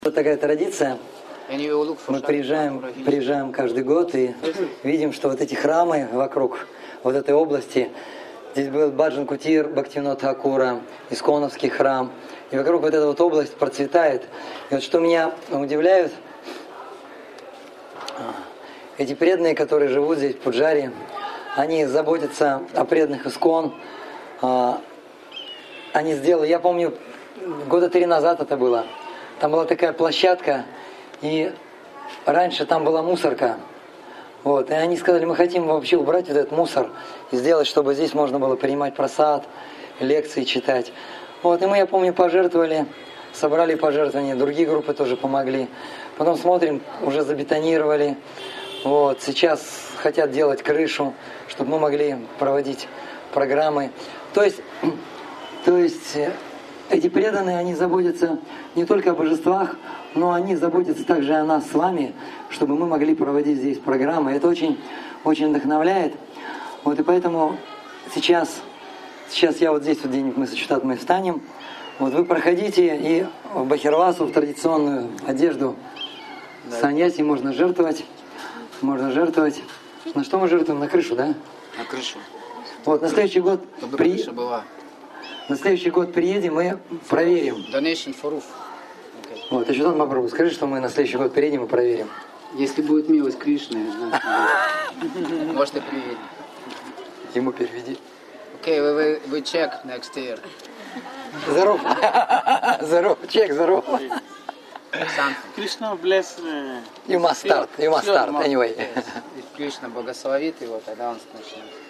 Вот такая традиция. Мы приезжаем каждый год и видим, что вот эти храмы вокруг вот этой области, здесь был Баджан Кутир, Бхактивинод Тхакура, Исконовский храм, и вокруг вот эта вот область процветает. И вот что меня удивляет, эти преданные, которые живут здесь, в Пуджаре, они заботятся о преданных Искон. Они сделали, я помню, года 3 назад это было. Там была такая площадка, и раньше там была мусорка. Вот, и они сказали, мы хотим вообще убрать вот этот мусор и сделать, чтобы здесь можно было принимать просад, лекции читать. Вот, и мы, я помню, пожертвовали, собрали пожертвования, другие группы тоже помогли. Потом смотрим, уже забетонировали. Вот, сейчас хотят делать крышу, чтобы мы могли проводить программы. То есть эти преданные, они заботятся не только о божествах, но они заботятся также о нас с вами, чтобы мы могли проводить здесь программы. Это очень, очень вдохновляет. Вот, и поэтому сейчас я вот здесь, вот где мы сочетат, мы встанем. Вот вы проходите, и в Бахирвасу, в традиционную одежду саньяси можно жертвовать. Можно жертвовать. На что мы жертвуем? На крышу, да? На крышу. Вот, на следующий год... Крыша была. На следующий год приедем и проверим. Donation for roof. Okay. Вот, еще там попробуй. Скажи, что мы на следующий год приедем и проверим. Если будет милость Кришны, может и приедем. Ему переведи. Okay, we check next year. Здоров. Здоров. Чек, здоров. Krishna bless. You must start. Anyway. Если Кришна благословит его, тогда он начнет.